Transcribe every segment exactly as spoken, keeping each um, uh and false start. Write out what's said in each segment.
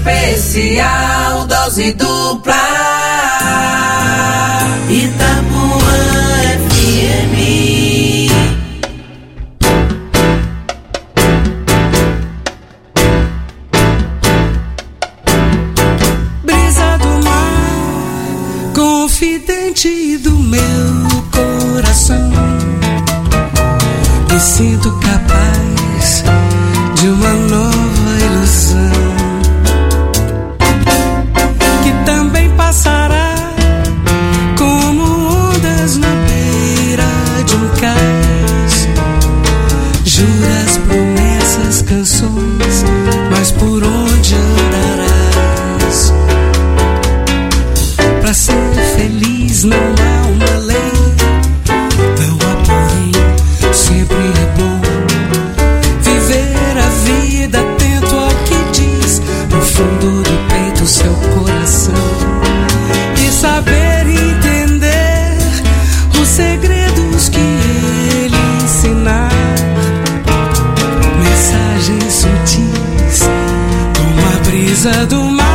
especial, dose dupla. Itapuã F M. Brisa do mar, confidente do meu coração, me sinto capaz de uma nova ilusão, que também passará como ondas na beira de um cais. Juras, promessas, canções, mas por onde andarás? Pra ser feliz não há uma lei, não há porém, sempre é bom viver a vida atento ao que diz no fundo do peito seu coração, e saber entender os segredos que ele ensinar. Mensagens sutis como a brisa do mar.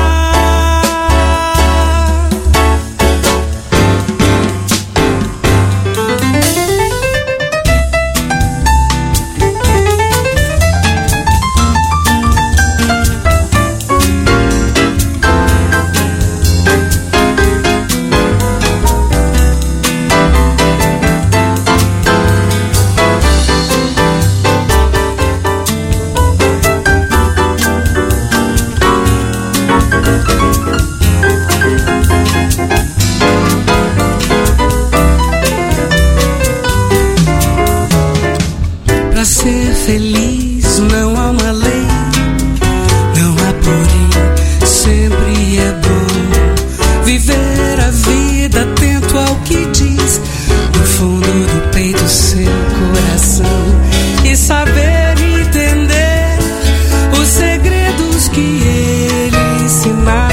Feliz não há uma lei, não há porém, sempre é bom viver a vida atento ao que diz no fundo do peito seu coração, e saber entender os segredos que ele ensinar.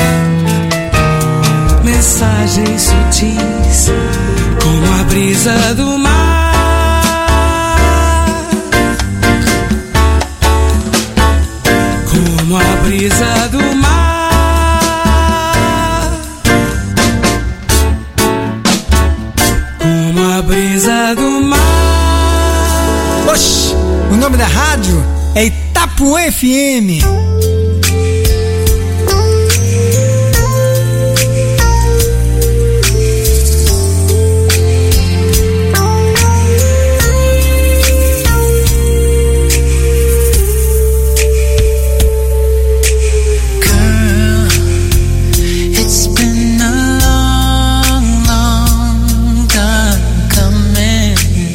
Mensagens sutis como a brisa do mar. Como a brisa do mar, como a brisa do mar. Oxi, o nome da rádio é Itapuã F M.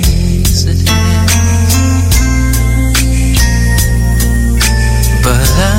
But I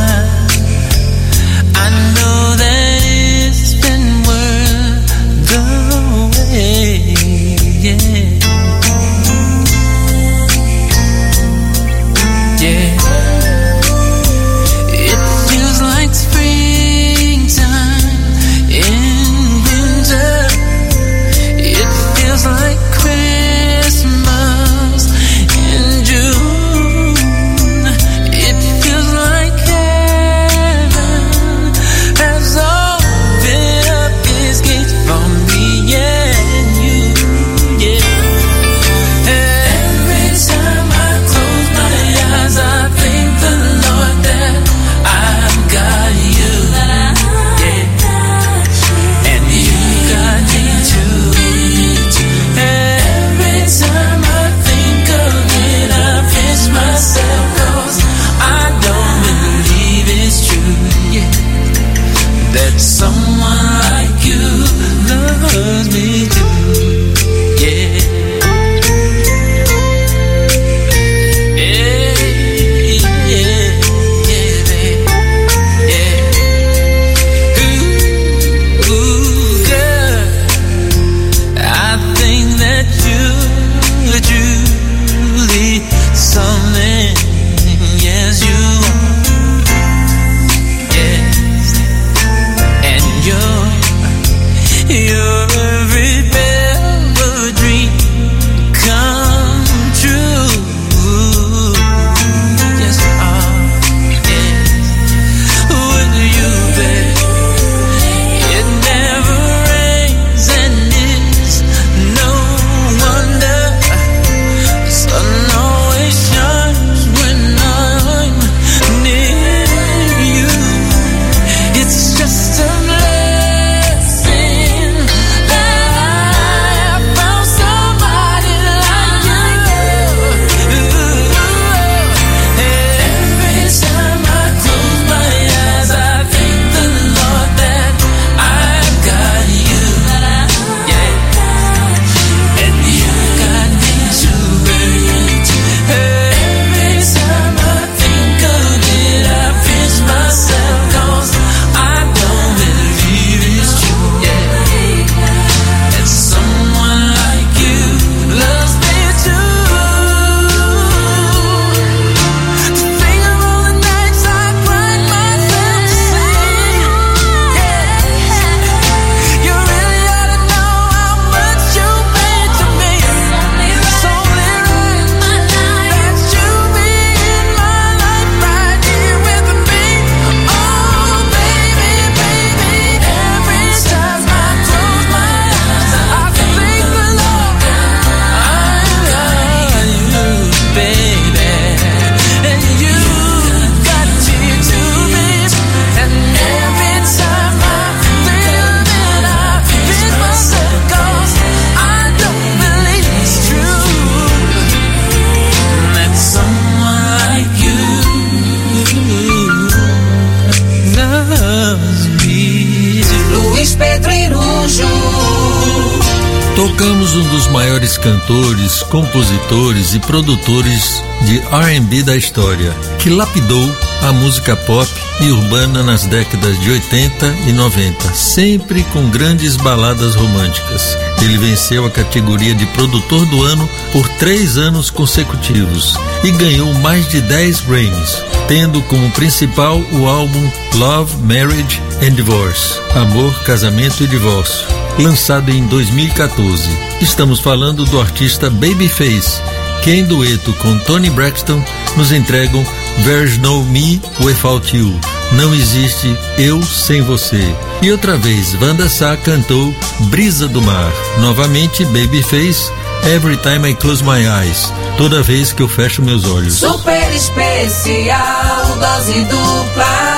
maiores cantores, compositores e produtores de R and B da história, que lapidou a música pop e urbana nas décadas de oitenta e noventa, sempre com grandes baladas românticas. Ele venceu a categoria de produtor do ano por três anos consecutivos e ganhou mais de dez Grammys, tendo como principal o álbum Love, Marriage and Divorce, Amor, Casamento e Divórcio, lançado em dois mil e quatorze. Estamos falando do artista Babyface, que em dueto com Toni Braxton nos entregam There's No Me Without You, Não Existe Eu Sem Você. E outra vez, Wanda Sá cantou Brisa do Mar. Novamente, Babyface, Every Time I Close My Eyes, Toda Vez Que Eu Fecho Meus Olhos. Super especial, dose dupla.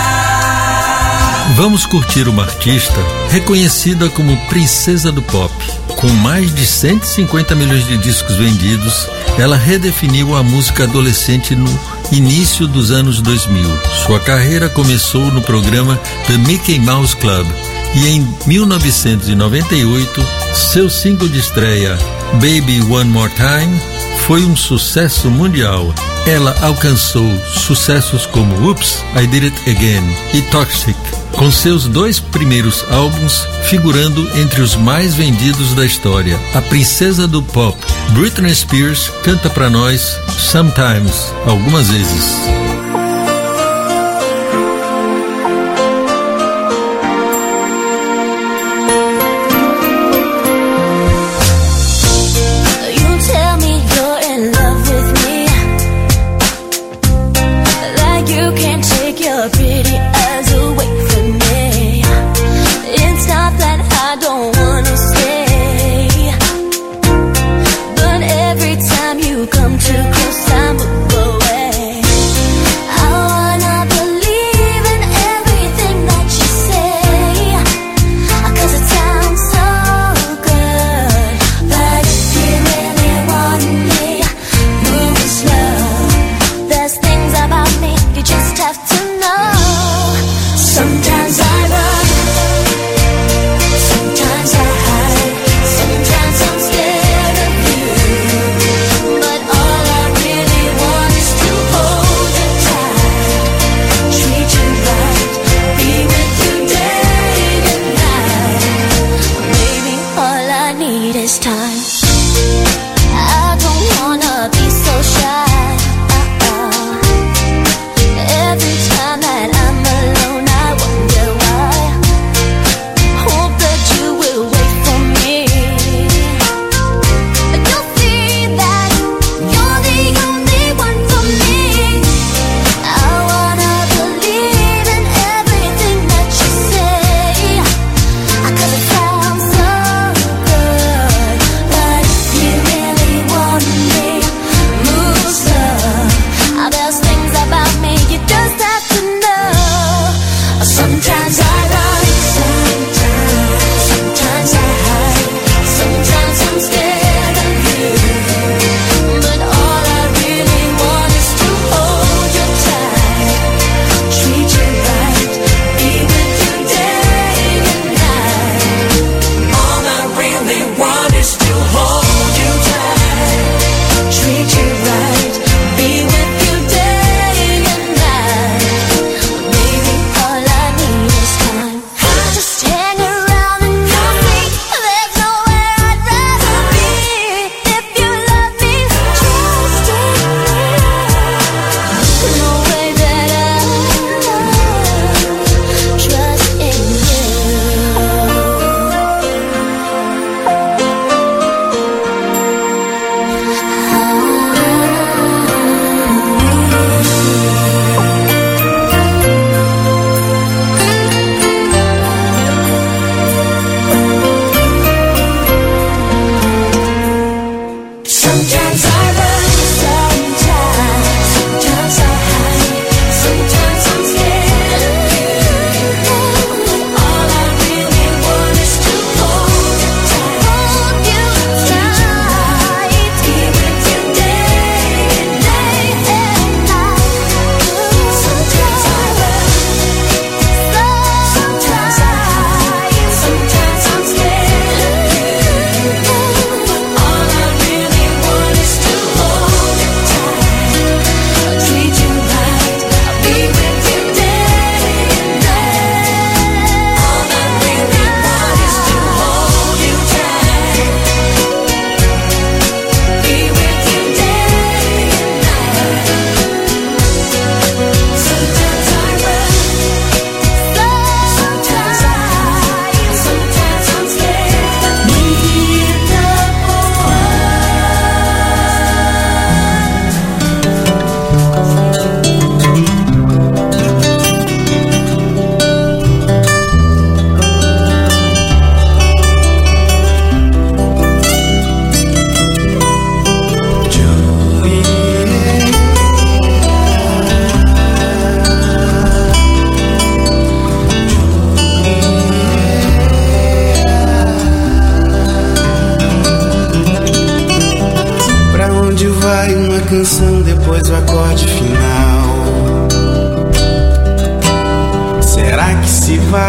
Vamos curtir uma artista reconhecida como princesa do pop. Com mais de cento e cinquenta milhões de discos vendidos, ela redefiniu a música adolescente no início dos anos dois mil. Sua carreira começou no programa The Mickey Mouse Club e em mil novecentos e noventa e oito, seu single de estreia, Baby One More Time, foi um sucesso mundial. Ela alcançou sucessos como Oops, I Did It Again e Toxic, com seus dois primeiros álbuns figurando entre os mais vendidos da história. A princesa do pop, Britney Spears, canta pra nós Sometimes, algumas vezes. Come too close, I move away.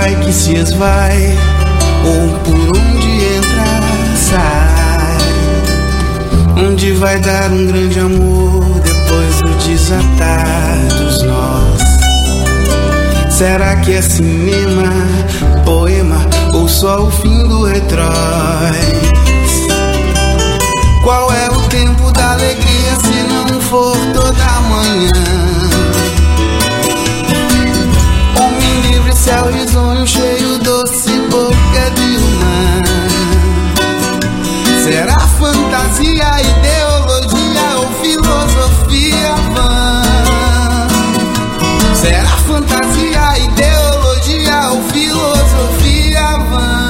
vai que se esvai, ou por onde entra, sai. Onde vai dar um grande amor depois do desatar dos nós? Será que é cinema, poema ou só o fim do retróis? Qual é o tempo da alegria se não for toda manhã? Homem livre, céu risonho, cheio, doce, boca de humã. Será fantasia, ideologia ou filosofia vã? Será fantasia, ideologia ou filosofia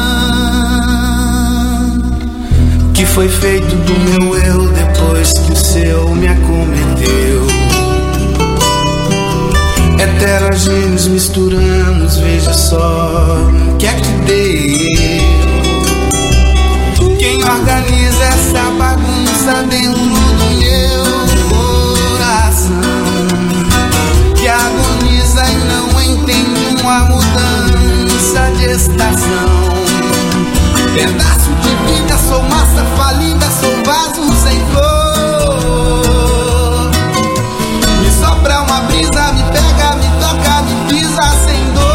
vã? Que foi feito do meu eu depois que o seu me acometeu? Heterogêneos misturamos, veja só o que é que deu. Quem organiza essa bagunça dentro do meu coração, que agoniza e não entende uma mudança de estação. Pedaço de vida, sou massa falida, sou vaso sem cor. Me sopra uma brisa, me pega, me toca, me pisa sem dor.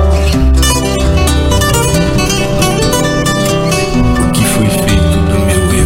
O que foi feito do meu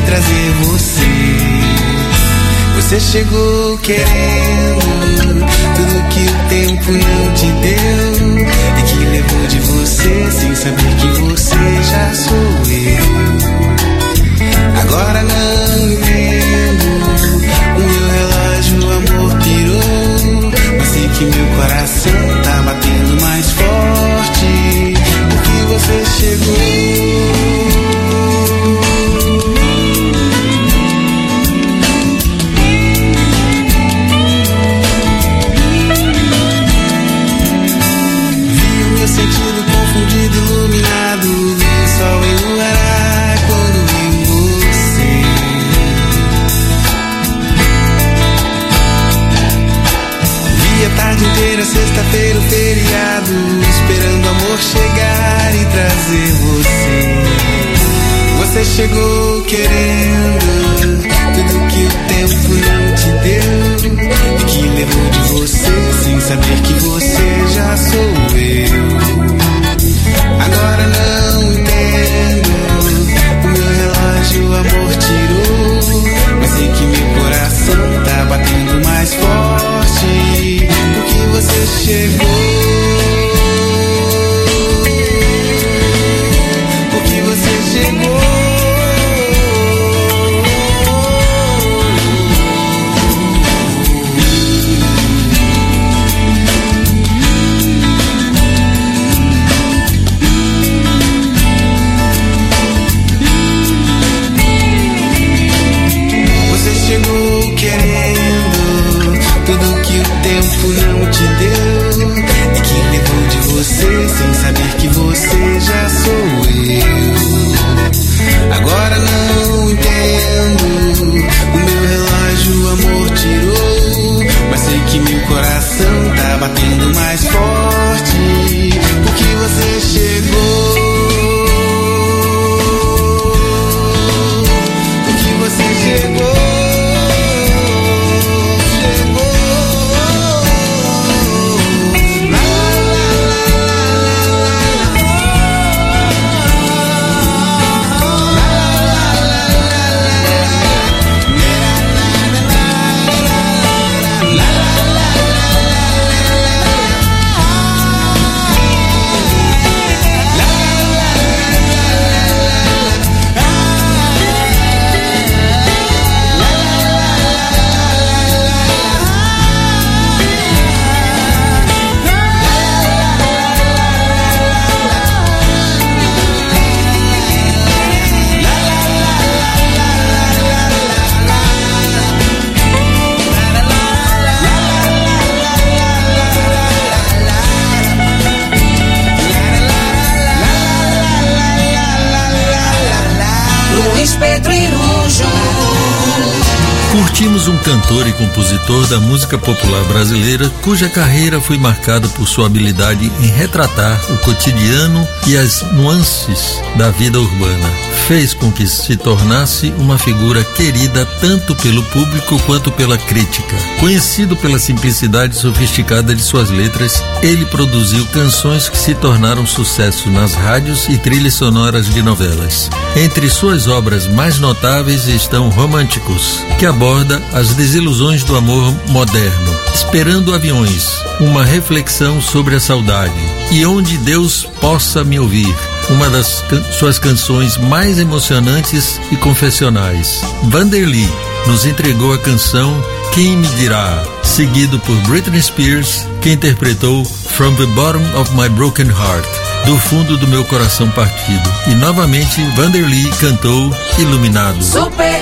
trazer você. Você chegou querendo tudo que o tempo não te deu e que levou de você sem saber que você já sou eu. Agora não entendo, o meu relógio o amor pirou, mas sei que meu coração tá batendo mais forte porque você chegou. Sentido confundido, iluminado, vi o sol enluarar quando vi você. Vi a tarde inteira, sexta-feira, o feriado, esperando o amor chegar e trazer você. Você chegou querendo tudo que o tempo não te deu e que levou de você sem saber que você já sou eu. Agora não entendo, o meu relógio o amor tirou, mas sei que meu coração tá batendo mais forte porque você chegou. Porque você chegou. Chegou querendo tudo que o tempo não te deu e que levou de você sem saber que você já sou eu. Agora não entendo, o meu relógio o amor tirou, mas sei que meu coração tá batendo mais forte porque você chegou. Porque você chegou. Curtimos um cantor e compositor da música popular brasileira cuja carreira foi marcada por sua habilidade em retratar o cotidiano e as nuances da vida urbana. Fez com que se tornasse uma figura querida tanto pelo público quanto pela crítica. Conhecido pela simplicidade sofisticada de suas letras, ele produziu canções que se tornaram sucesso nas rádios e trilhas sonoras de novelas. Entre suas obras mais notáveis estão Românticos, que aborda as desilusões do amor moderno, Esperando Aviões, uma reflexão sobre a saudade, e Onde Deus Possa Me Ouvir, uma das can- suas canções mais emocionantes e confessionais. Vanderly nos entregou a canção Quem Me Dirá, seguido por Britney Spears, que interpretou From the Bottom of My Broken Heart, do fundo do meu coração partido. E novamente Vanderly cantou Iluminado. Super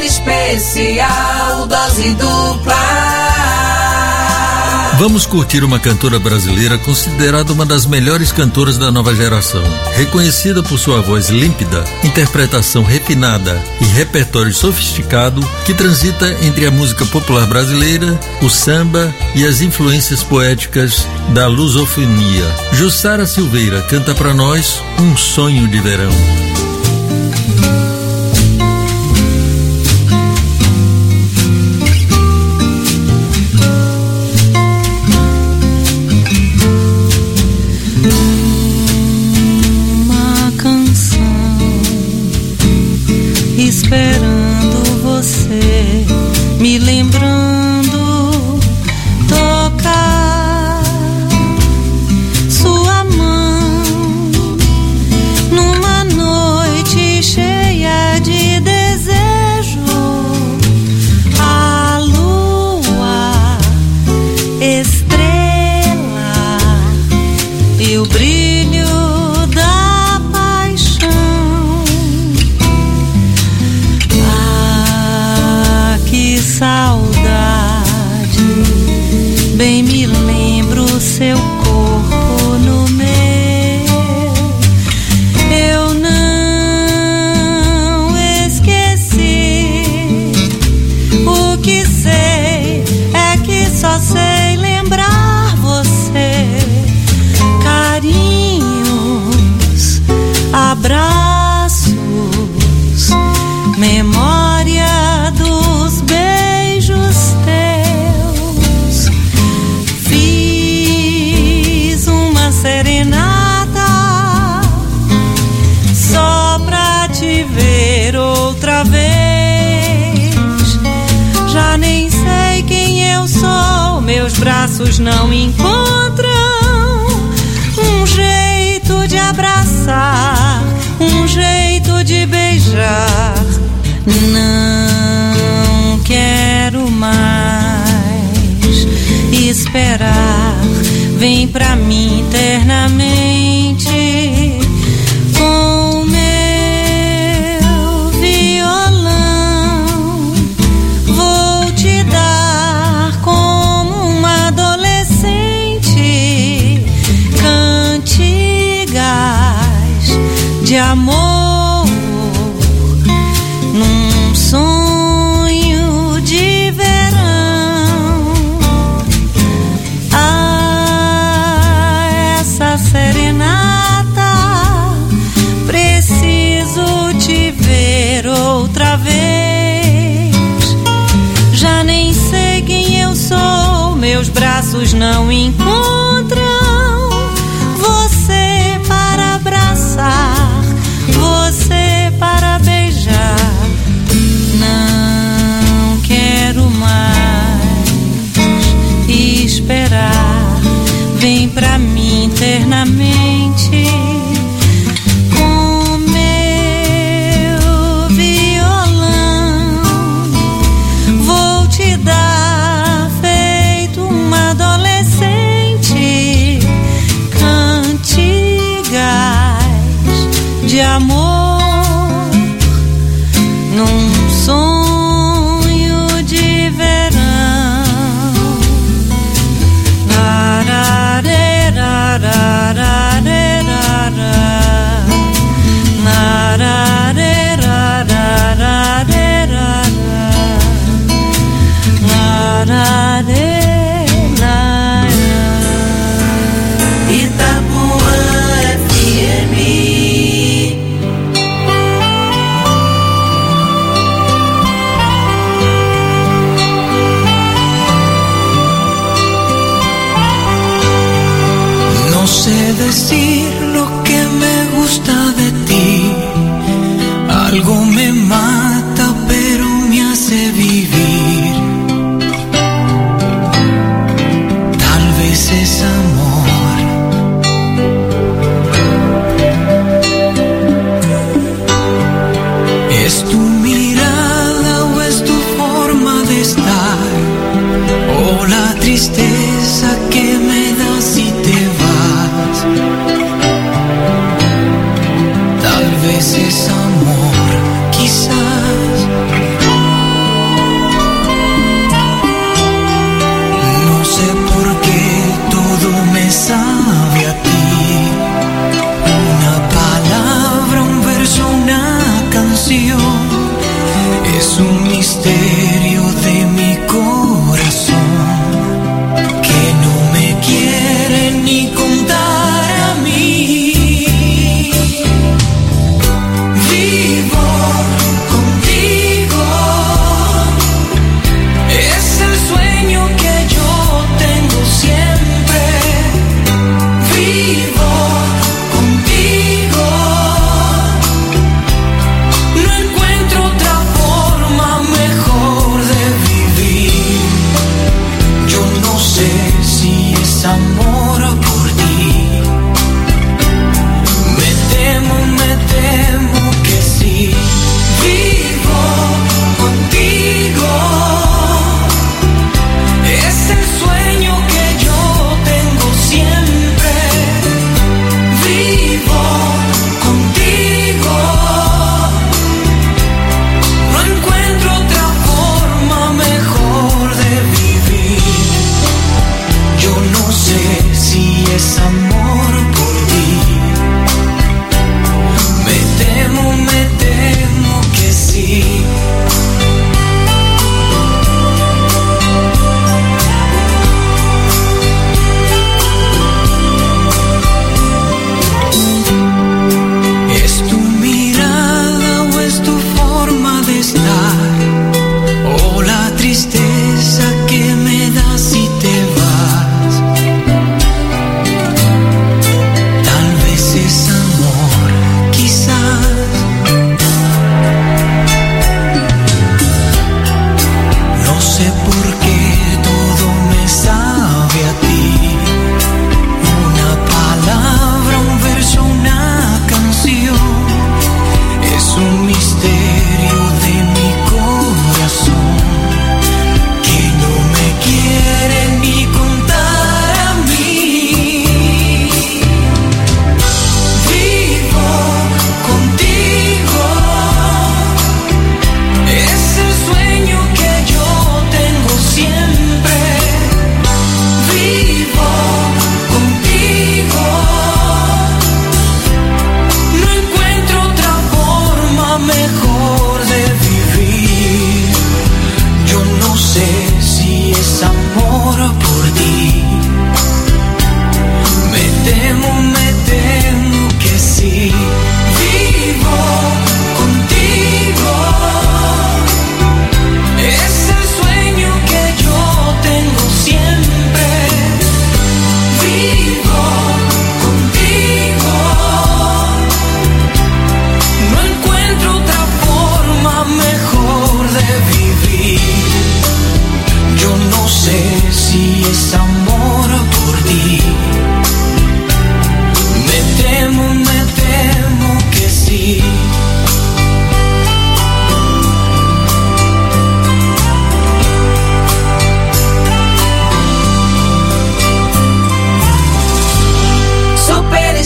especial, dose dupla. Vamos curtir uma cantora brasileira considerada uma das melhores cantoras da nova geração. Reconhecida por sua voz límpida, interpretação refinada e repertório sofisticado que transita entre a música popular brasileira, o samba e as influências poéticas da lusofonia. Jussara Silveira canta para nós Um Sonho de Verão. Esperando braços não encontram um jeito de abraçar, um jeito de beijar. Não quero mais esperar. Vem pra mim eternamente com meu violão. Vou te dar como uma adolescente cantigas de amor num sonho de verão. Ah, essa serenata, preciso te ver outra vez. Já nem sei quem eu sou, meus braços não encontram você para abraçar, você para beijar. Não quero mais esperar. Vem pra mim eternamente com meu violão. Vou te dar feito uma adolescente cantigas de amor num sonho de verão. Itapuã F M. No sé decir lo que me gusta de ti. Algo me mata pero me hace vivir. Tal vez es amor. Es tu mirada o es tu forma de estar, o la tristeza que me das si te vas. Tal vez es amor, quizás. No sé por qué todo me sabe a ti. Una palabra, un verso, una canción. Es un misterio de mi corazón que no me quiere ni contar a mí.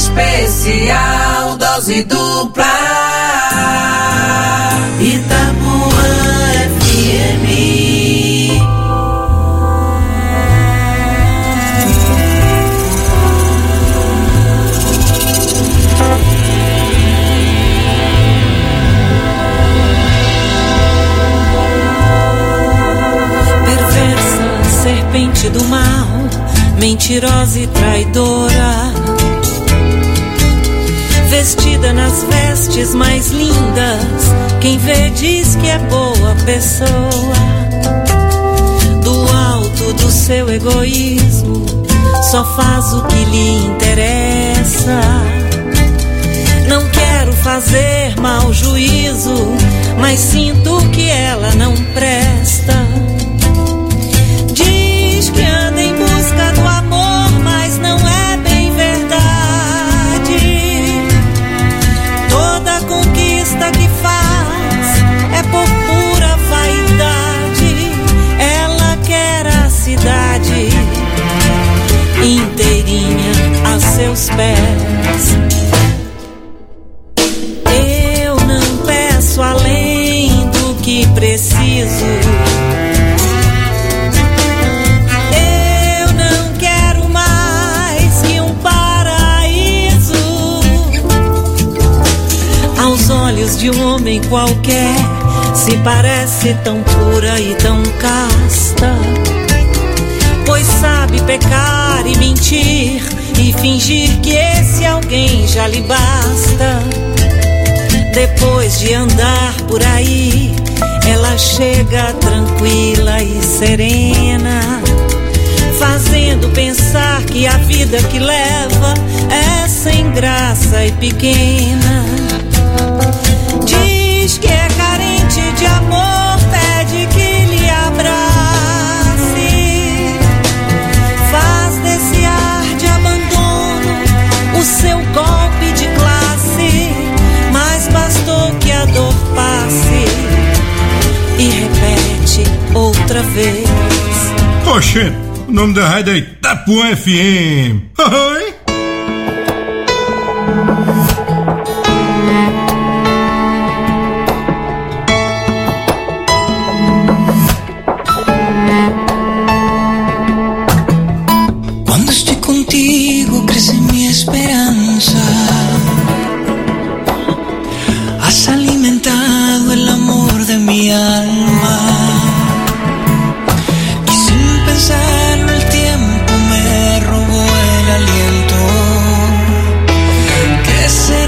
especial, dose dupla. Itapuã F M. Perversa serpente do mal, mentirosa e traidora, vestida nas vestes mais lindas, quem vê diz que é boa pessoa. Do alto do seu egoísmo, só faz o que lhe interessa. Não quero fazer mau juízo, mas sinto que ela não presta. Diz que anda em busca do amor, mas não é bem verdade. Toda conquista que faz é por pura vaidade. Ela quer a cidade inteirinha a seus pés. Eu não peço além do que preciso. Eu não quero mais que um paraíso. Aos olhos de um homem qualquer, se parece tão pura e tão casta, pois sabe pecar e mentir e fingir que esse alguém já lhe basta. Depois de andar por aí, ela chega tranquila e serena, fazendo pensar que a vida que leva é sem graça e pequena. Diz que é carente de amor, pede que lhe abrace, faz desse ar de abandono o seu golpe de classe. Mas bastou que a dor passe e repete outra vez. Oxê, o nome da rádio é Itapuã F M. Oi? Cuando estoy contigo crece mi esperanza. Has alimentado el amor de mi alma, y sin pensarlo el tiempo me robó el aliento. Que se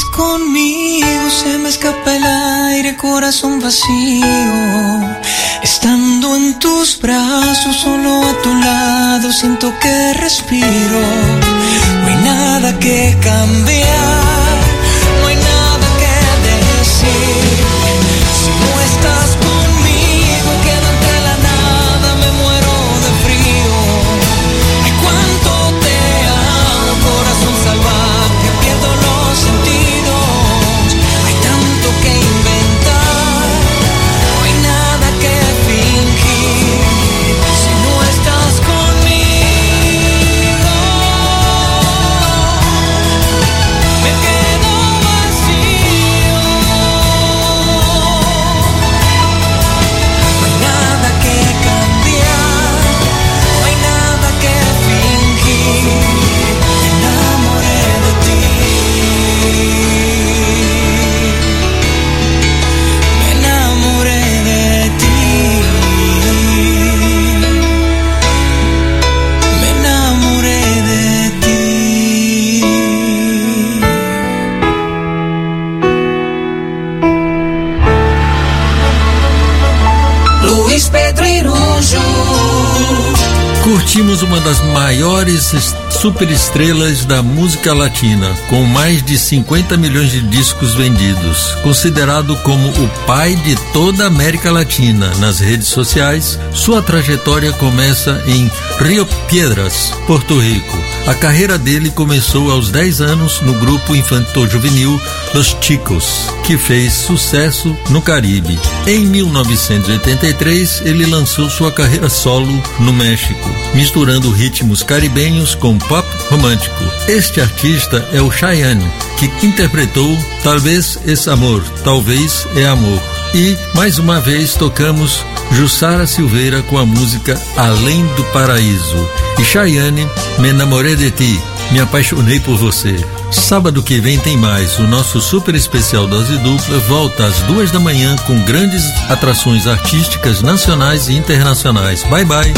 conmigo se me escapa el aire, corazón vacío. Estando en tus brazos, solo a tu lado, siento que respiro. No hay nada que cambiar, no hay nada que decir. Si no estás conmigo, quedo entre la nada, me muero de frío. Ay, cuánto te amo, corazón salvaje, pierdo los sentidos. Hay tanto que inventar, no hay nada que fingir. Si no estás conmigo, me quedo vacío. No hay nada que cambiar, no hay nada que fingir. Me enamoré de ti. Me enamoré de ti. Me enamoré de ti. Luiz Pedrinho. Curtimos uma das maiores es- superestrelas da música latina, com mais de cinquenta milhões de discos vendidos. Considerado como o pai de toda a América Latina nas redes sociais, sua trajetória começa em Rio Piedras, Porto Rico. A carreira dele começou aos dez anos no grupo infanto-juvenil Los Chicos, que fez sucesso no Caribe. Em mil novecentos e oitenta e três, ele lançou sua carreira solo no México, misturando ritmos caribenhos com pop romântico. Este artista é o Chayanne, que interpretou Talvez es Amor, Talvez é Amor. E, mais uma vez, tocamos Jussara Silveira com a música Além do Paraíso. E Chayanne, Me Enamoré de Ti, Me Apaixonei por Você. Sábado que vem tem mais. O nosso super especial Dose Dupla volta às duas da manhã com grandes atrações artísticas nacionais e internacionais. Bye, bye.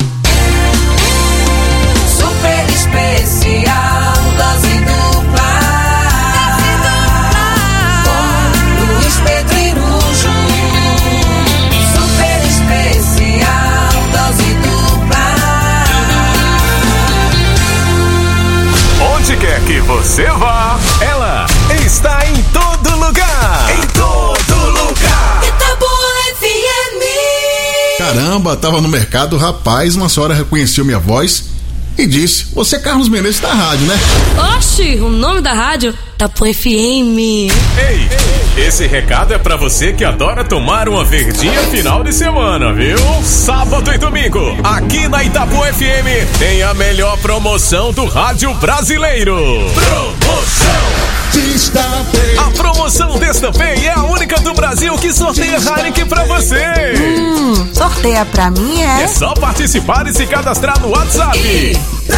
Super especial, dose dupla. Com Luiz Pedrinho. Super especial, dose dupla. Onde quer que você vá, ela está em todo lugar. Em todo lugar. Itapuã F M. Caramba, tava no mercado, rapaz, uma senhora reconheceu minha voz e disse: você é Carlos Menezes da rádio, né? Oxi, o nome da rádio? Itapuã F M. Ei, esse recado é pra você que adora tomar uma verdinha final de semana, viu? Sábado e domingo, aqui na Itapuã F M, tem a melhor promoção do rádio brasileiro. Promoção! A promoção Destampei é a única do Brasil que sorteia Heineken pra você. Hum, sorteia pra mim, é? É só participar e se cadastrar no WhatsApp.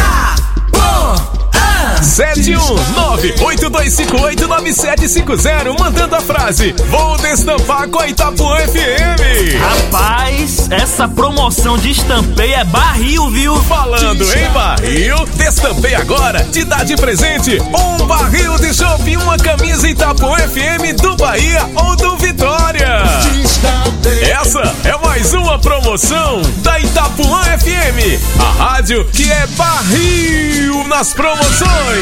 sete um nove oito dois cinco oito nove sete cinco zero, mandando a frase: vou destampar com a Itapuã F M. Rapaz, essa promoção de Destampei é barril, viu? Falando em barril, Destampei agora te dá de presente um barril de chopp e uma camisa Itapuã F M do Bahia ou do Vitória. Essa é mais uma promoção da Itapuã F M, a rádio que é barril nas promoções.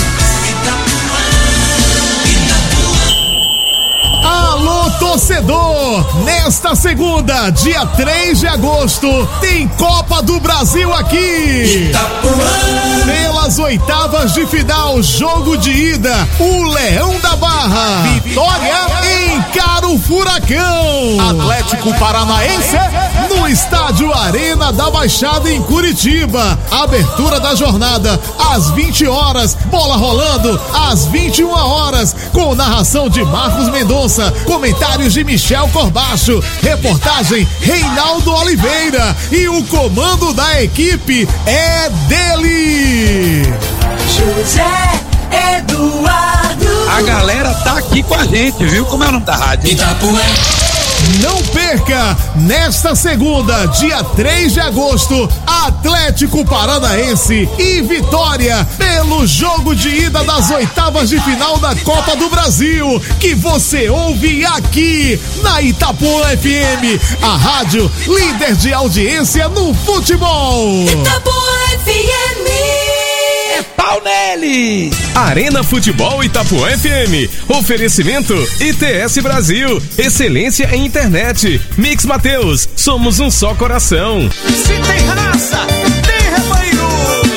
Alô, torcedor! Nesta segunda, dia três de agosto, tem Copa do Brasil aqui! Itapuã. Pelas oitavas de final, jogo de ida, o Leão da Barra, Vitória encara o Furacão. Atlético Paranaense no estádio Arena da Baixada em Curitiba. Abertura da jornada às vinte horas, bola rolando às vinte e uma horas, com narração de Marcos Mendonça, comentários de Michel Corbacho, reportagem Reinaldo Oliveira e o comando da equipe é dele, José Eduardo. A galera tá aqui com a gente, viu? Como é o nome da rádio? Itapuã. Não perca! Nesta segunda, dia três de agosto, Atlético Paranaense e Vitória pelo jogo de ida das oitavas de final da Copa do Brasil, que você ouve aqui na Itapuã F M, a rádio líder de audiência no futebol. Itapuã F M. É pau nele! Arena Futebol Itapuã F M. Oferecimento I T S Brasil. Excelência em internet. Mix Mateus. Somos um só coração. Se tem raça, tem rebanho.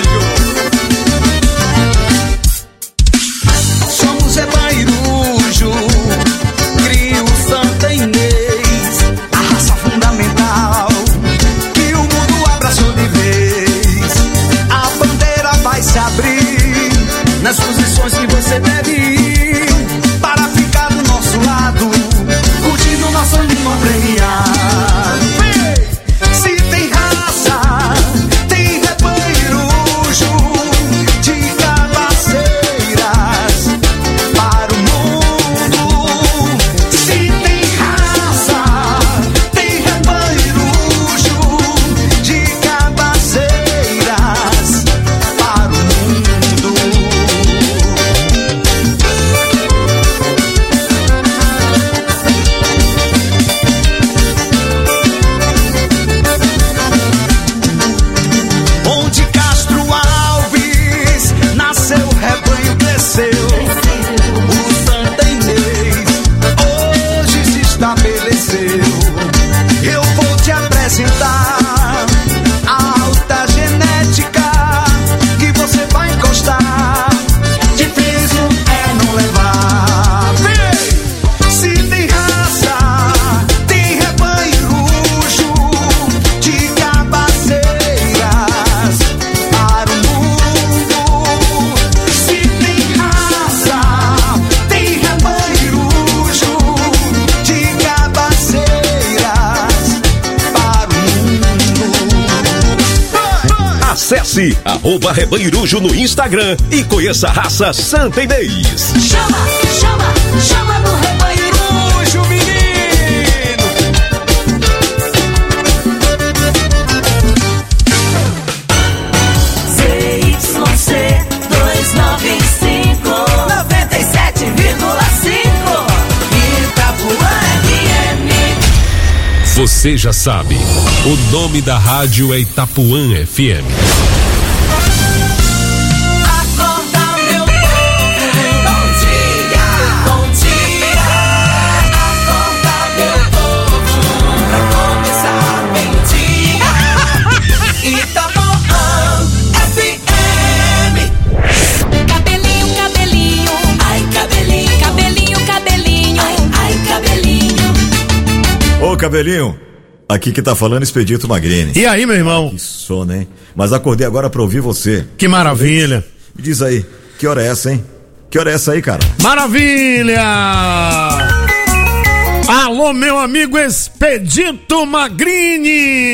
Somos rebanho. Crio Santa Inês. A raça fundamental que o mundo abraçou de vez. A bandeira vai se abrir nas posições que você deve ir para ficar do nosso lado, curtindo nosso animal premiado. Se tem raça, tem rebanho de cabaceiras para o mundo. Se tem raça, tem rebanho de cabaceiras para o mundo. Onde Castro Alves nasceu, rebanho cresceu. O Santa Inês hoje se estabeleceu. Eu vou te apresentar a alta genética que você vai encostar. Difícil é não levar. Vem! Se tem raça, tem rebanho de cabaceiras para o mundo. Se tem raça, tem rebanho de cabaceiras para o mundo. Acesse arroba Rebanho Irujo no Instagram e conheça a raça Santa Inês. Chama, chama, chama no rebanho Irujo, menino. Z Y C duzentos e noventa e cinco, noventa e sete vírgula cinco. Itapuã F M. Você já sabe. O nome da rádio é Itapuã F M. Acorda, meu povo, bom dia, bom dia. Acorda, meu povo, pra começar bem o dia. Itapuã F M. Cabelinho, cabelinho, ai cabelinho, cabelinho, cabelinho, ai, ai cabelinho. Ô, cabelinho, aqui que tá falando Expedito Magrini. E aí, meu irmão? Que sono, hein? Mas acordei agora pra ouvir você. Que maravilha. Me diz aí, que hora é essa, hein? Que hora é essa aí, cara? Maravilha! Alô, meu amigo Expedito Magrini!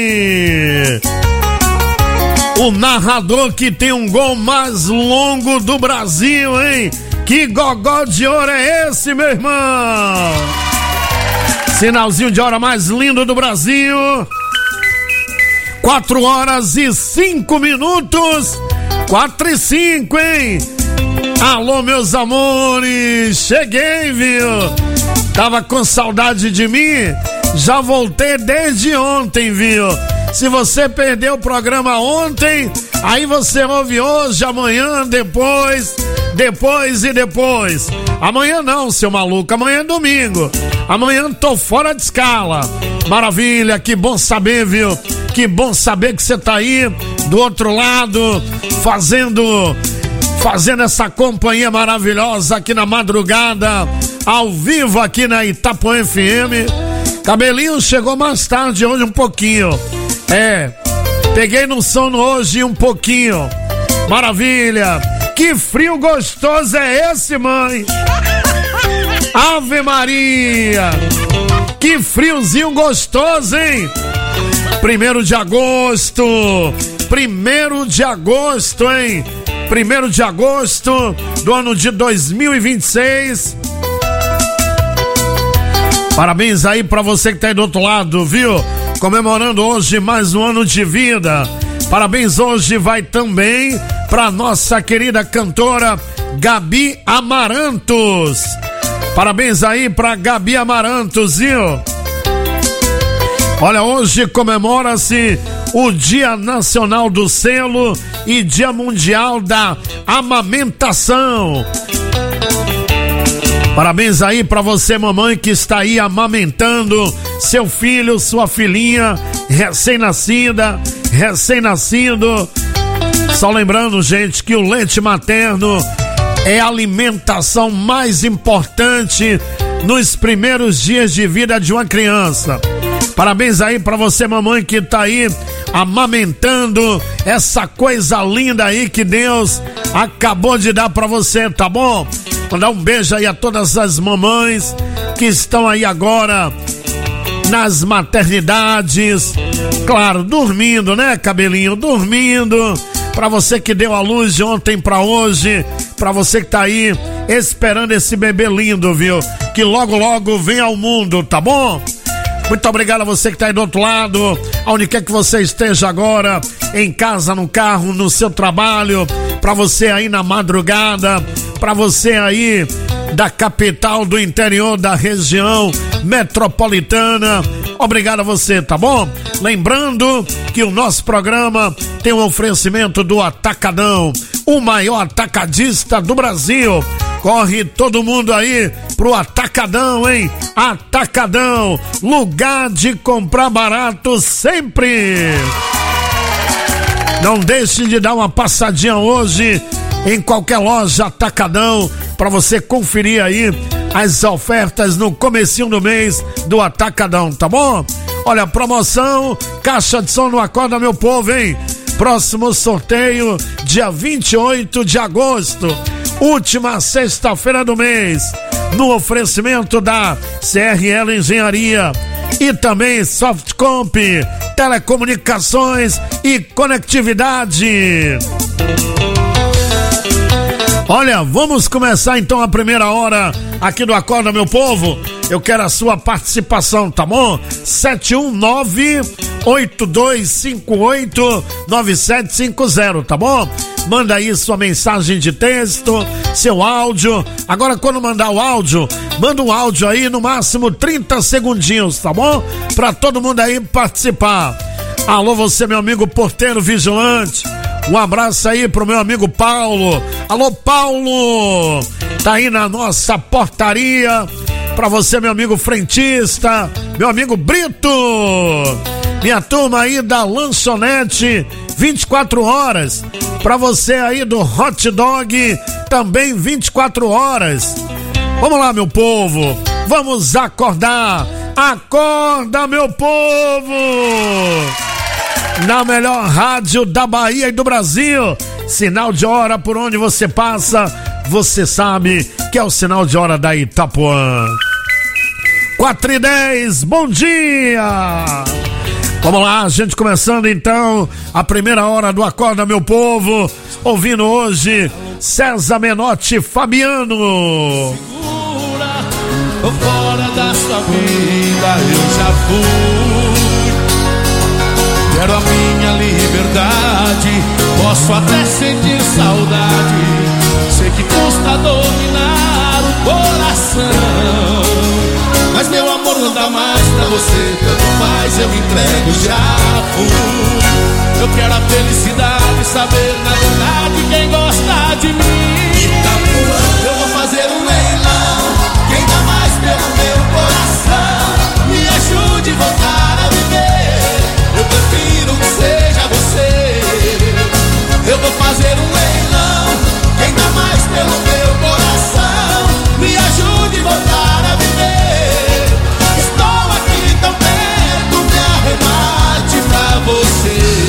O narrador que tem um gol mais longo do Brasil, hein? Que gogó de ouro é esse, meu irmão? Sinalzinho de hora mais lindo do Brasil. Quatro horas e cinco minutos. Quatro e cinco, hein? Alô, meus amores. Cheguei, viu? Tava com saudade de mim? Já voltei desde ontem, viu? Se você perdeu o programa ontem, aí você ouve hoje, amanhã, depois, depois e depois. Amanhã não, seu maluco, amanhã é domingo. Amanhã tô fora de escala. Maravilha, que bom saber, viu? Que bom saber que você tá aí do outro lado, fazendo, fazendo essa companhia maravilhosa aqui na madrugada, ao vivo aqui na Itapuã F M. Cabelinho chegou mais tarde hoje um pouquinho. É, peguei no sono hoje um pouquinho. Maravilha. Que frio gostoso é esse, mãe? Ave Maria. Que friozinho gostoso, hein? Primeiro de agosto. Primeiro de agosto, hein? Primeiro de agosto do ano de dois mil e vinte e seis. Parabéns aí pra você que tá aí do outro lado, viu? Comemorando hoje mais um ano de vida. Parabéns hoje vai também pra nossa querida cantora Gabi Amarantos. Parabéns aí pra Gabi Amarantos, viu? Olha, hoje comemora-se o Dia Nacional do Selo e Dia Mundial da Amamentação. Parabéns aí pra você, mamãe, que está aí amamentando seu filho, sua filhinha, recém-nascida, recém-nascido. Só lembrando, gente, que o leite materno é a alimentação mais importante nos primeiros dias de vida de uma criança. Parabéns aí pra você, mamãe, que tá aí amamentando essa coisa linda aí que Deus acabou de dar pra você, tá bom? Mandar um beijo aí a todas as mamães que estão aí agora nas maternidades, claro, dormindo, né, cabelinho? Dormindo. Pra você que deu a luz de ontem pra hoje, pra você que tá aí esperando esse bebê lindo, viu? Que logo, logo vem ao mundo, tá bom? Muito obrigado a você que tá aí do outro lado, aonde quer que você esteja agora, em casa, no carro, no seu trabalho, pra você aí na madrugada, pra você aí da capital, do interior da região metropolitana. Obrigado a você, tá bom? Lembrando que o nosso programa tem um oferecimento do Atacadão, o maior atacadista do Brasil. Corre todo mundo aí pro Atacadão, hein? Atacadão, lugar de comprar barato sempre. Não deixe de dar uma passadinha hoje em qualquer loja Atacadão para você conferir aí as ofertas no comecinho do mês do Atacadão, tá bom? Olha, promoção, caixa de som no Acorda Meu Povo, hein? Próximo sorteio, dia vinte e oito de agosto, última sexta-feira do mês, no oferecimento da C R L Engenharia e também Softcomp, telecomunicações e conectividade. Olha, vamos começar então a primeira hora aqui do Acorda Meu Povo. Eu quero a sua participação, tá bom? sete um nove, oito dois cinco oito, nove sete cinco zero, tá bom? Manda aí sua mensagem de texto, seu áudio. Agora, quando mandar o áudio, manda um áudio aí, no máximo trinta segundinhos, tá bom? Pra todo mundo aí participar. Alô, você, meu amigo porteiro vigilante. Um abraço aí pro meu amigo Paulo. Alô, Paulo! Tá aí na nossa portaria. Pra você, meu amigo frentista, meu amigo Brito. Minha turma aí da lanchonete vinte e quatro horas. Pra você aí do hot dog, também vinte e quatro horas. Vamos lá, meu povo. Vamos acordar. Acorda, meu povo! Na melhor rádio da Bahia e do Brasil. Sinal de hora por onde você passa, você sabe que é o sinal de hora da Itapuã. quatro e dez, bom dia! Vamos lá, gente, começando então a primeira hora do Acorda Meu Povo, ouvindo hoje César Menotti Fabiano. Segura, tô fora da sua vida, eu já fui. Quero a minha liberdade, posso até sentir saudade. Sei que custa dominar o coração, mas meu amor não dá mais pra você. Tanto faz, eu entrego, já fui. Eu quero a felicidade, saber na verdade quem gosta de mim. Itapuã, eu vou fazer um leilão, quem dá mais pelo meu coração. Me ajude a voltar a viver, eu prefiro que seja você. Eu vou fazer um leilão, quem dá mais pelo meu coração. Me ajude a voltar a viver. Estou aqui tão perto, me arremate pra você.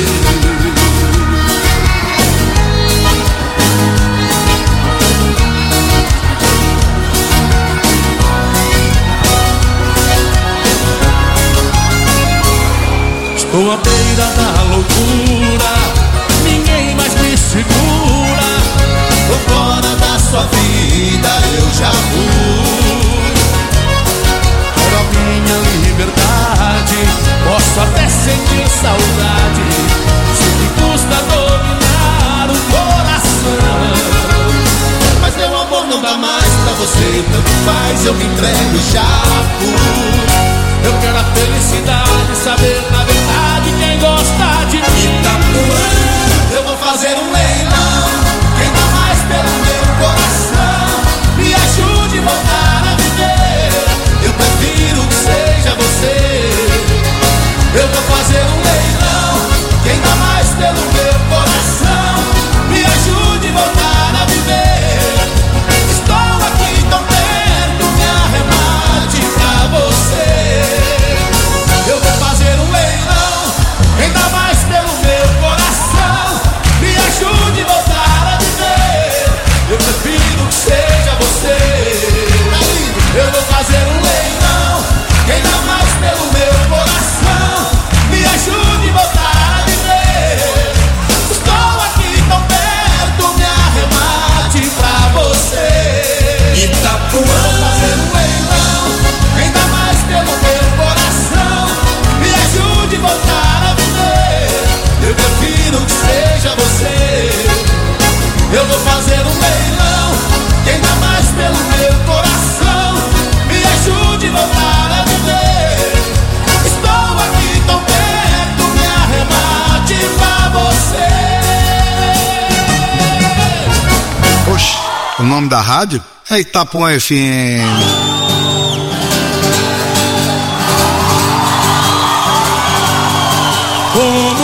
Estou à beira da loucura, ninguém mais me segura. Tô fora da sua vida, eu já fui. Quero a sentir saudade. Sei que custa dominar o coração, mas meu amor não dá mais pra você. Tanto faz, eu me entrego e já fui. Eu quero a felicidade, saber na verdade quem gosta de mim. Itapuã, eu vou fazer um leilão. Quem dá mais pelo meu coração, me ajude a voltar a viver. Eu prefiro que seja você. Eu vou fazer um leilão. Quem dá mais pelo meu coração, me ajude a voltar a viver. Estou aqui tão perto, me arremate pra você. Eu vou fazer um leilão. Quem dá mais pelo meu coração, me ajude a voltar a viver. Eu prefiro que seja você. Eu vou fazer um leilão. Quem dá mais pelo meu coração, me ajude a voltar a viver. Estou aqui tão perto, me arremate pra você. Itapuã, vou fazer um leilão. Quem dá mais pelo meu coração, me ajude a voltar a viver. Eu prefiro que seja você. Eu vou fazer um leilão. Quem dá mais pelo meu coração, me ajude a voltar a viver. Estou aqui tão perto, me arremate pra você. Oxe, o nome da rádio é Itapuã F M. Oh,